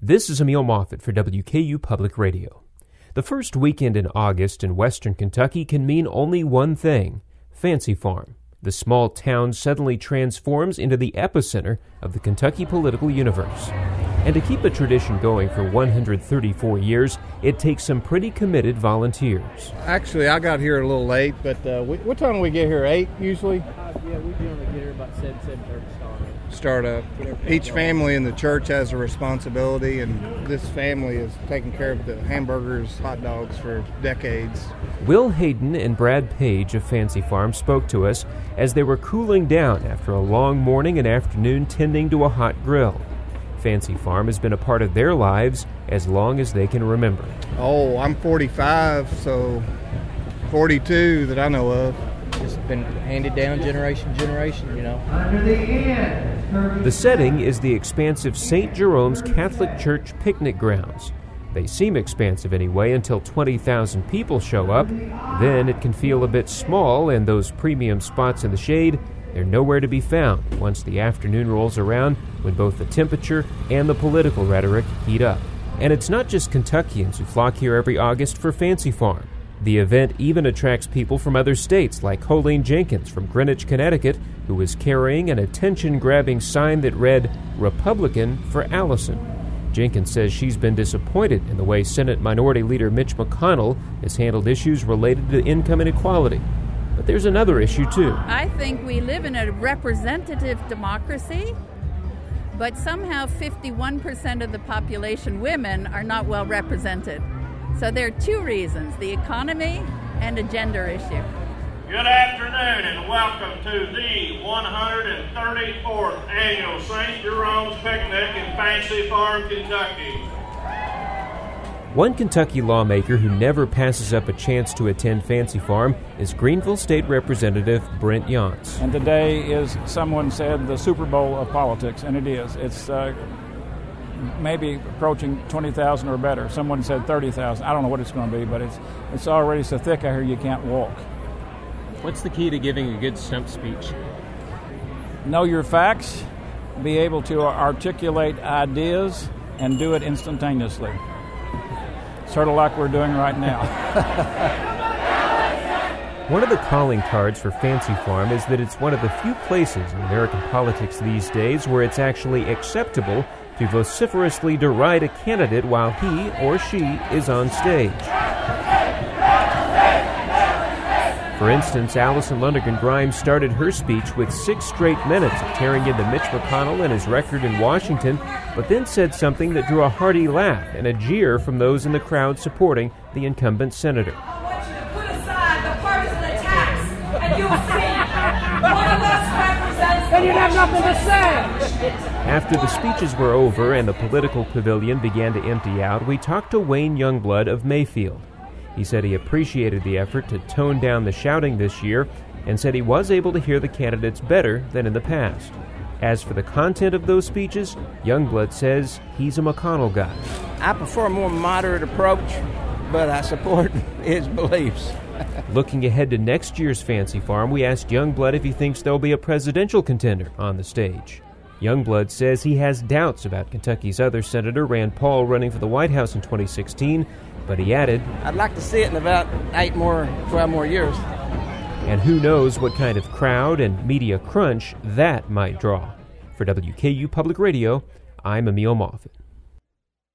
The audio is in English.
This is Emil Moffett for WKU Public Radio. The first weekend in August in western Kentucky can mean only one thing: Fancy Farm. The small town suddenly transforms into the epicenter of the Kentucky political universe. And to keep a tradition going for 134 years, it takes some pretty committed volunteers. Actually, I got here a little late, but what time do we get here? 8 usually? Yeah, we generally get here about 7:30 Start up. Each family in the church has a responsibility, and this family has taken care of the hamburgers, hot dogs for decades. Will Hayden and Brad Page of Fancy Farm spoke to us as they were cooling down after a long morning and afternoon tending to a hot grill. Fancy Farm has been a part of their lives as long as they can remember. Oh, I'm 45, so 42 that I know of. It's been handed down generation to generation, you know. The setting is the expansive St. Jerome's Catholic Church picnic grounds. They seem expansive anyway until 20,000 people show up. Then it can feel a bit small, and those premium spots in the shade, they're nowhere to be found once the afternoon rolls around, when both the temperature and the political rhetoric heat up. And it's not just Kentuckians who flock here every August for Fancy Farm. The event even attracts people from other states, like Colleen Jenkins from Greenwich, Connecticut, who was carrying an attention-grabbing sign that read, "Republican for Allison." Jenkins says she's been disappointed in the way Senate Minority Leader Mitch McConnell has handled issues related to income inequality. But there's another issue, too. I think we live in a representative democracy, but somehow 51% of the population, women, are not well represented. So there are two reasons: the economy and a gender issue. Good afternoon and welcome to the 134th Annual St. Jerome's Picnic in Fancy Farm, Kentucky. One Kentucky lawmaker who never passes up a chance to attend Fancy Farm is Greenville State Representative Brent Yonts. And today is, someone said, the Super Bowl of politics, and it is. It's maybe approaching 20,000 or better. Someone said 30,000. I don't know what it's going to be, but it's already so thick out here you can't walk. What's the key to giving a good stump speech? Know your facts, be able to articulate ideas, and do it instantaneously. Sort of like we're doing right now. One of the calling cards for Fancy Farm is that it's one of the few places in American politics these days where it's actually acceptable to vociferously deride a candidate while he or she is on stage. For instance, Allison Lundergan Grimes started her speech with 6 straight minutes of tearing into Mitch McConnell and his record in Washington, but then said something that drew a hearty laugh and a jeer from those in the crowd supporting the incumbent senator. I want you to put aside the partisan attacks, and you'll see one of us represents. And you'd have nothing to say! After the speeches were over and the political pavilion began to empty out, we talked to Wayne Youngblood of Mayfield. He said he appreciated the effort to tone down the shouting this year and said he was able to hear the candidates better than in the past. As for the content of those speeches, Youngblood says he's a McConnell guy. I prefer a more moderate approach, but I support his beliefs. Looking ahead to next year's Fancy Farm, we asked Youngblood if he thinks there'll be a presidential contender on the stage. Youngblood says he has doubts about Kentucky's other Senator Rand Paul running for the White House in 2016, but he added, I'd like to see it in about 12 more years. And who knows what kind of crowd and media crunch that might draw. For WKU Public Radio, I'm Emil Moffett.